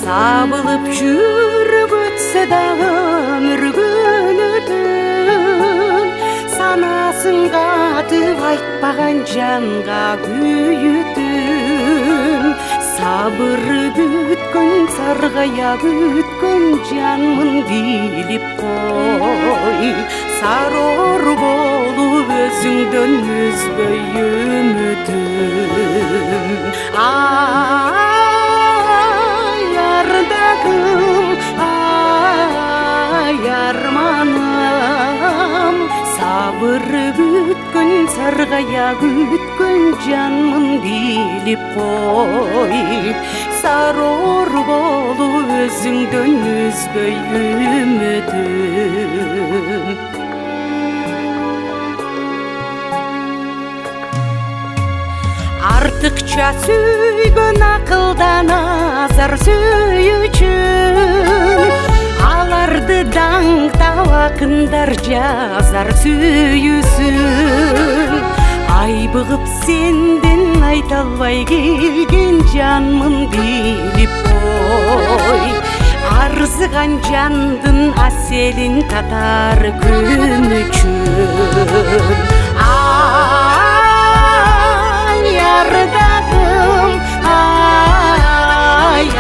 сабылып жүрүп өтсө дагы өмүр күнүтүн санасын катып айтпаган жанга күйүтүн сабыры бүткөн саргая бүткөн жанмын билип кой сарор болуп өзүңдөн үзбөй үмүтүм ай ардагым ай арманым сабыры бүткөн саргая бүткөн жанмын билип кой сарор болуп өзүңдөн үзбөй үмүтүм артыкча сүйгөн акылдан азар сүйүүчүн аларды даңктап акындар жазар сүйүүсүн айбыгып сенден айта албай келген жанмын билип кой арзыган жандын аселин татар күн үчүн ардагым ай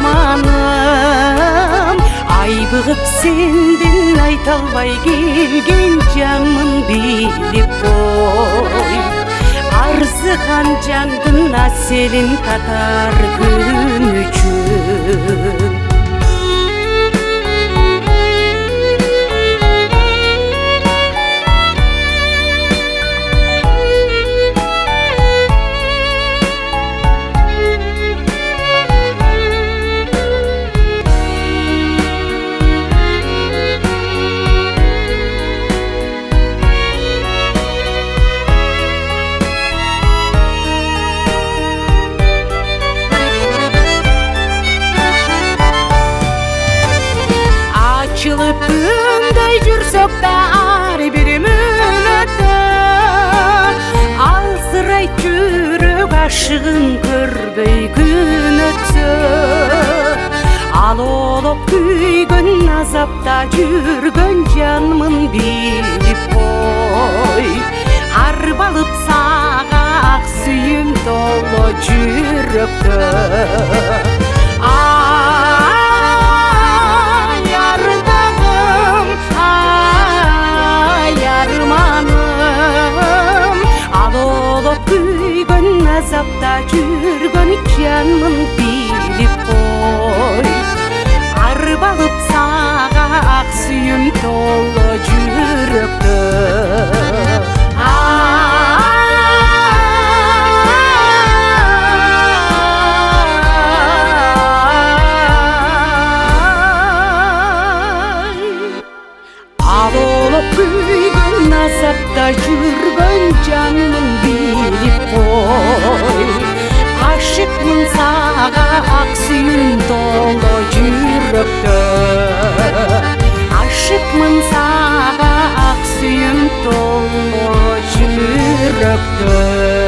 арманым айбыгып сенден айта албай келген жанмын билип кой арзыган жандын аселин татар күн үчүн Açılıp günдөй жүрсөк да ар бир мүнөттө алсырайт жүрөк ашыгын көрбөй күн өтсө ал олоп күйгөн азапта жүргөн жанмын билип кой арбалып сага ак сүйүм толо жүрөктө азапта жүргөн жанмын билип кой арбалып сага ак сүйүм толо жүрөктө ал олоп күйгөн азапта жүргөн жанмын билип кой ашыкмын сага ак сүйүм толо жүрөктө ашыкмын сага ак сүйүм толо жүрөктө